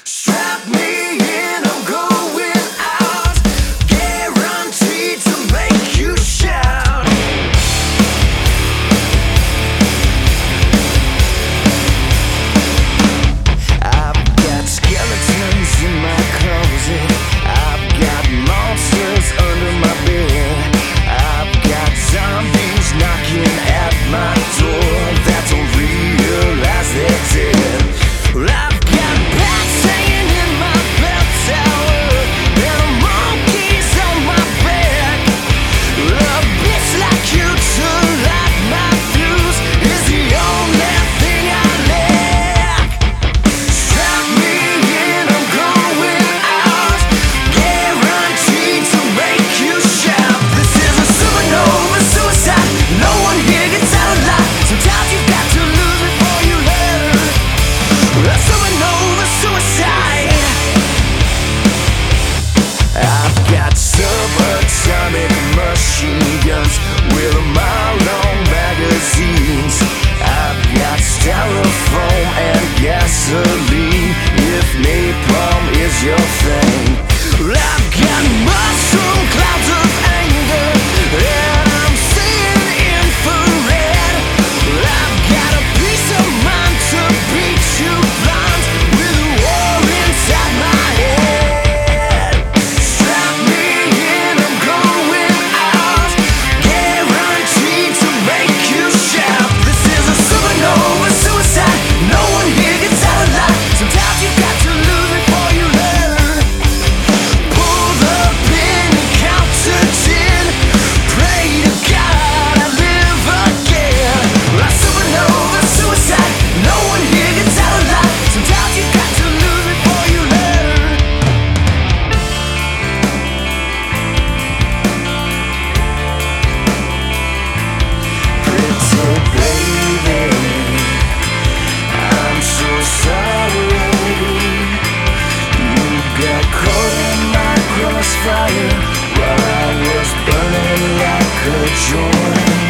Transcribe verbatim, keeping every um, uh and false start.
Strap me in, I'm going out. Guaranteed to make you shout. I've got skeletons in my closet. I've got monsters under my bed. I've got zombies knocking at my door that don't realize they're dead. Well, I've got bats hanging in my bell tower and a monkey's on my back. A bitch like you to light my fuse is the only thing I lack. Strap me in, I'm going out. Guaranteed to make you shout. This is a supernova suicide. No one here gets out alive. Sometimes you've got to lose before you learn. A supernova suicide. I've got subatomic machine guns with a mile-long magazines. I've got styrofoam and gasoline if napalm is your thing. Well, I've got mushroom clouds of anger and I'm seeing infrared. Well, I've got a piece of mind to beat you blind with a war inside my head. Strap me in, I'm going out. Guaranteed to make you shout. This is a supernova suicide. No one here gets out alive. Sometimes you've got to lose before you learn. Pull the pin and count to ten. Pray to God I live again. A supernova suicide. No one here gets out alive. Sometimes you've got to lose before you learn. Pretty baby, I'm so sorry. You got caught in my crossfire while I was burning like a joint.